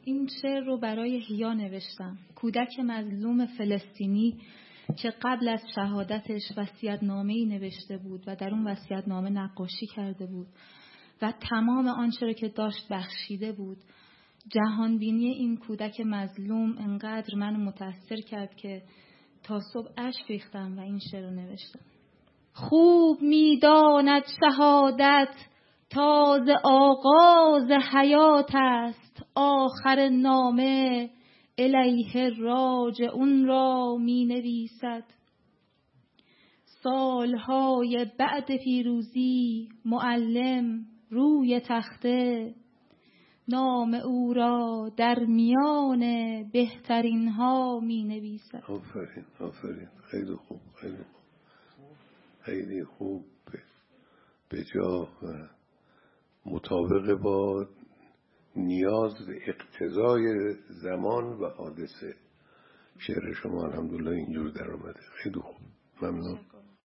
این شعر رو برای هیا نوشتم، کودک مظلوم فلسطینی که قبل از شهادتش وصیت‌نامه‌ای نوشته بود و در اون وصیت‌نامه نقاشی کرده بود و تمام آنچه را که داشت بخشیده بود. جهانبینی این کودک مظلوم انقدر منو متاثر کرد که تا صبح اشک ریختم و این شعر رو نوشتم. خوب می‌داند شهادت تازه آغاز حیات است، آخر نامه الیه راجعون را می نویسد. سالهای بعد پیروزی معلم روی تخته، نام او را در میان بهترین ها می نویسد. آفرین آفرین، خیلی خوب خیلی خوب خیلی خوب، به جا و مطابق با نیاز اقتضای زمان و حادثه. شعر شما الحمدلله اینجور در آمده، خیلی خوب، ممنون.